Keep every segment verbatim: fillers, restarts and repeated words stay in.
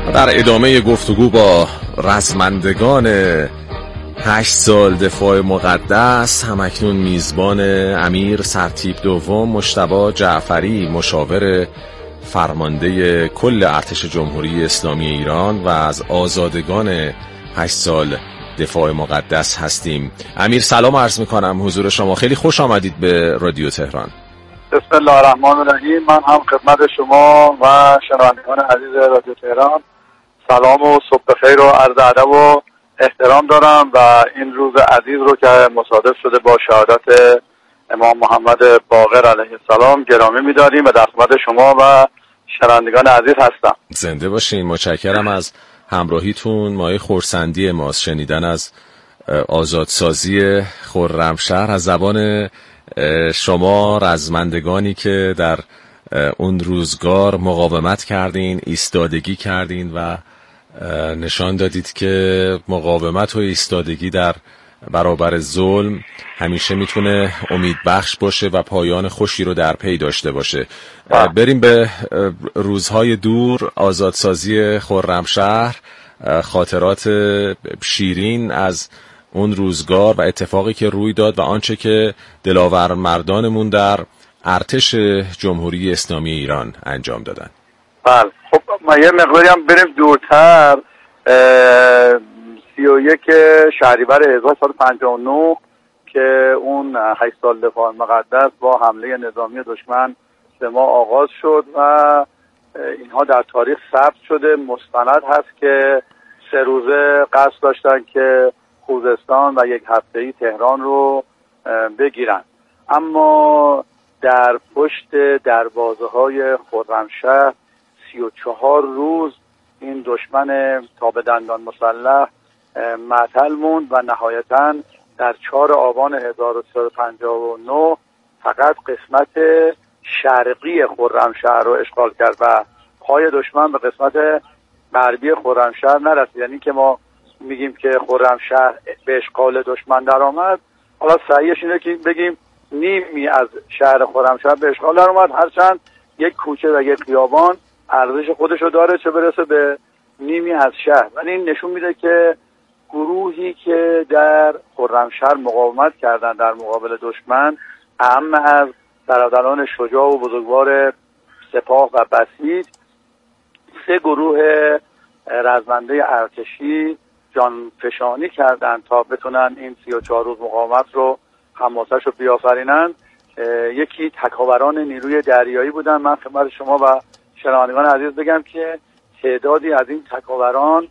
در ادامه گفتگو با رزمندگان هشت سال دفاع مقدس، همکنون میزبان امیر سرتیپ دوم مجتبی جعفری، مشاور فرمانده کل ارتش جمهوری اسلامی ایران و از آزادگان هشت سال دفاع مقدس هستیم. امیر سلام عرض میکنم حضور شما، خیلی خوش آمدید به رادیو تهران. بسم الله الرحمن الرحیم. من هم خدمت شما و شنوندگان عزیز رادیو تهران سلام و صبح بخیر و عرض ادب و احترام دارم و این روز عزیز رو که مصادف شده با شهادت امام محمد باقر علیه السلام گرامی می‌داریم و در خدمت شما و شنوندگان عزیز هستم. زنده باشین. متشکرم از همراهیتون. مایه خرسندی ماست شنیدن از آزادسازی خرمشهر از زبان شما، رزمندگانی که در اون روزگار مقاومت کردین، ایستادگی کردین و نشان دادید که مقاومت و ایستادگی در برابر ظلم همیشه میتونه امید بخش باشه و پایان خوشی رو در پی داشته باشه. بریم به روزهای دور، آزادسازی خرمشهر، خاطرات شیرین از اون روزگار و اتفاقی که روی داد و آنچه که دلاور مردانمون در ارتش جمهوری اسلامی ایران انجام دادن. بله خب ما یه مقداری هم بریم دورتر. سی و یک شهریور هزار و سیصد و پنجاه و نه که اون هشت سال دفاع مقدس با حمله نظامی دشمن به ما آغاز شد و اینها در تاریخ ثبت شده، مستند هست که سه روزه قصد داشتن که خوزستان و یک هفته‌ای تهران رو بگیرن، اما در پشت دروازه‌های خرمشهر سی و چهار روز این دشمن تا به دندان مسلح معطل موند و نهایتاً در چهارم آبان هزار و سیصد و پنجاه و نه فقط قسمت شرقی خرمشهر رو اشغال کرد و پای دشمن به قسمت غربی خرمشهر نرسید. یعنی که ما میگیم که خرمشهر به اشغال دشمن در آمد، حالا صحیحش اینه که بگیم نیمی از شهر خرمشهر به اشغال در آمد، هرچند یک کوچه و یک خیابان ارزش خودشو داره چه برسه به نیمی از شهر. ولی این نشون میده که گروهی که در خرمشهر مقاومت کردن در مقابل دشمن، اهم از برادران شجاع و بزرگوار سپاه و بسیج، سه گروه رزمنده ارتشی جانفشانی کردند تا بتونن این سی و چهار روز مقاومت رو حماسش رو بیافرینند. یکی تکاوران نیروی دریایی بودن. من خدمت شما و شنوندگان عزیز بگم که تعدادی از این تکاوران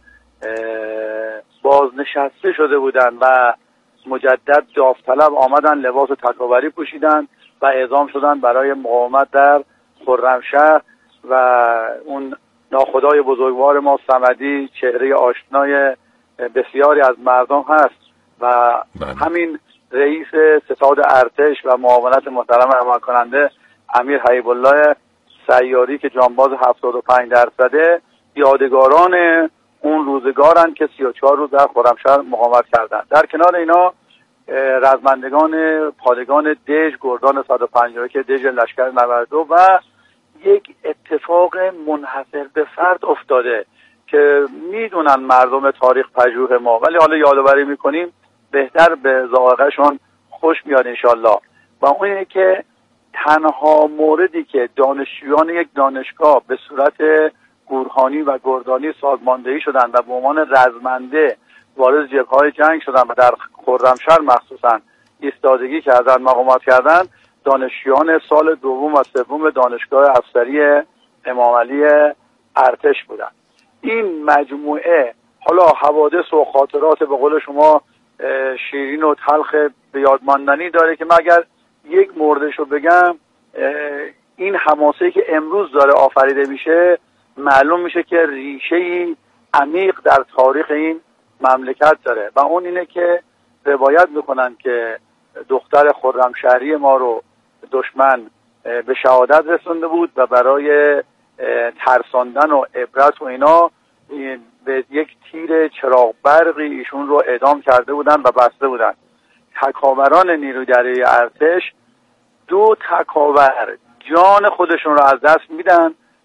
بازنشسته شده بودند و مجدد داوطلب آمدن، لباس تکاوری پوشیدن و اعزام شدن برای مقاومت در خرمشهر و اون ناخدای بزرگوار ما صمدی چهره آشنای بسیاری از مردم هست و همین رئیس ستاد ارتش و معاونت محترم عمل کننده امیر حبیب الله سیاری که جانباز هفتاد و پنج درصده یادگاران اون روزگارن که سی و چهار روز در خرمشهر مقاومت کردند. در کنار اینا رزمندگان پادگان دژ، گردان صد و پنجاه و یک دژ لشکر نود و دو و یک اتفاق منحصر به فرد افتاده که میدونن مردم تاریخ پژوه ما، ولی حالا یادآوری میکنیم بهتر به ذائقه‌شون خوش میاد انشالله. و اون اینه که تنها موردی که دانشجویان یک دانشگاه به صورت گورخانی و گردانی سازماندهی شدن و به عنوان رزمنده وارد جبهه‌های جنگ شدن و در خرمشهر مخصوصا ایستادگی کردن، مقاومت کردن، دانشجویان سال دوم و سوم دانشگاه افسری امام علی ارتش بودن. این مجموعه حالا حوادث و خاطرات به قول شما شیرین و تلخ به یاد ماندنی داره که من اگر یک موردشو بگم، این حماسه‌ای که امروز داره آفریده میشه معلوم میشه که ریشه‌ای عمیق در تاریخ این مملکت داره و اون اینه که روایت میکنن که دختر خرمشهری ما رو دشمن به شهادت رسونده بود و برای ترساندن و عبرت و اینا به یک تیر چراغ برقی ایشون رو اعدام کرده بودن و بسته بودن. تکاوران نیروی دریایی ارتش دو تکاور جان خودشون رو از دست میدن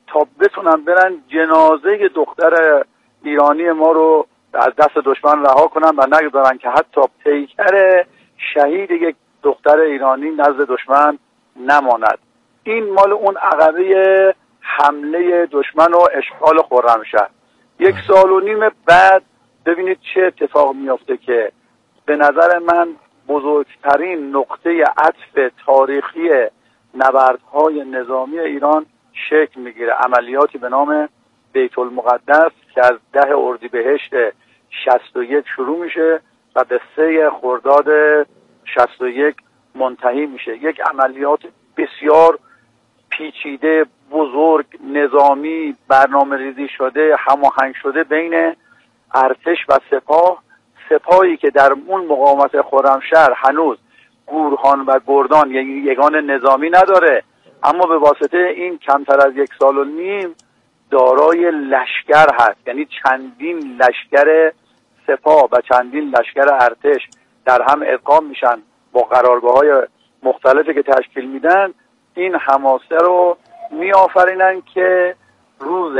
تا بتونن برن جنازه دختر ایرانی ما رو از دست دشمن رها کنن و نگذارن که حتی پیکر شهید یک دختر ایرانی نزد دشمن نماند. این مال اون عقبه حمله دشمن و اشغال خرمشهر. یک سال و نیم بعد ببینید چه اتفاق میفته که به نظر من بزرگترین نقطه عطف تاریخی نبردهای نظامی ایران شکل میگیره. عملیاتی به نام بیت المقدس که از ده اردیبهشت شصت و یک شروع میشه و به سه خرداد شصت و یک منتهی میشه. یک عملیات بسیار پیچیده، بزرگ، نظامی، برنامه ریزی شده، هماهنگ شده بین ارتش و سپاه. سپاهی که در اون مقاومت خرمشهر هنوز گورهان و گردان یعنی یگان نظامی نداره، اما به واسطه این کمتر از یک سال و نیم دارای لشکر هست، یعنی چندین لشکر سپاه و چندین لشکر ارتش در هم ادغام میشن با قرارگاه‌های مختلفی که تشکیل میدن. این حماسه رو میآفرینن که روز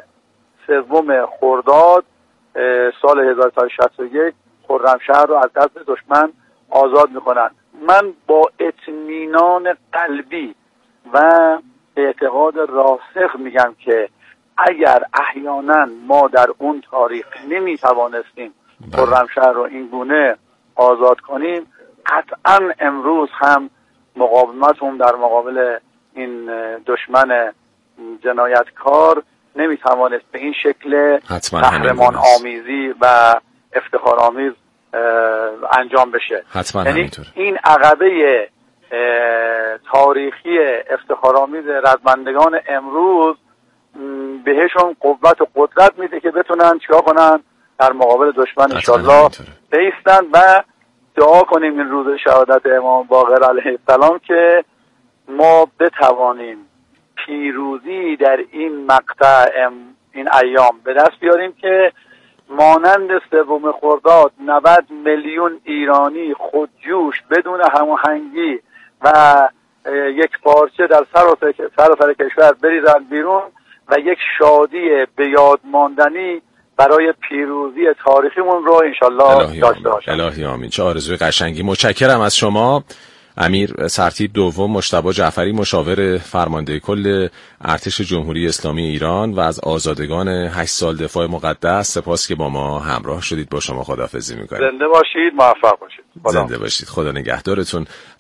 سوم خرداد سال هزار و سیصد و شصت و یک خرمشهر رو از دست دشمن آزاد میکنن. من با اطمینان قلبی و اعتقاد راسخ میگم که اگر احیانا ما در اون تاریخ نمیتوانستیم خرمشهر رو این گونه آزاد کنیم، قطعا امروز هم مقاومتون در مقابل این دشمن جنایتکار نمیتوانست به این شکل قهرمان آمیزی و افتخارآمیز انجام بشه. یعنی این عقبه تاریخی افتخارآمیز رزمندگان امروز بهشون قوت و قدرت میده که بتونن چیکار کنن؟ در مقابل دشمن انشالله بایستن و دعا کنیم این روز شهادت امام باقر علیه السلام که ما بتوانیم پیروزی در این مقطع این ایام به دست بیاریم که مانند سوم خرداد نود میلیون ایرانی خودجوش بدون هماهنگی و یک پارچه در سراسر کشور بریزن بیرون و یک شادی به یاد ماندنی برای پیروزی تاریخیمون رو انشالله داشته باشیم. الهی آمین. چه آرزوی قشنگی. متشکرم از شما امیر سرتیپ دوم مجتبی جعفری، مشاور فرمانده کل ارتش جمهوری اسلامی ایران و از آزادگان هشت سال دفاع مقدس. سپاس که با ما همراه شدید. با شما خداحافظی می‌کنیم. زنده باشید، موفق باشید. زنده باشید. خدا نگهدارتون.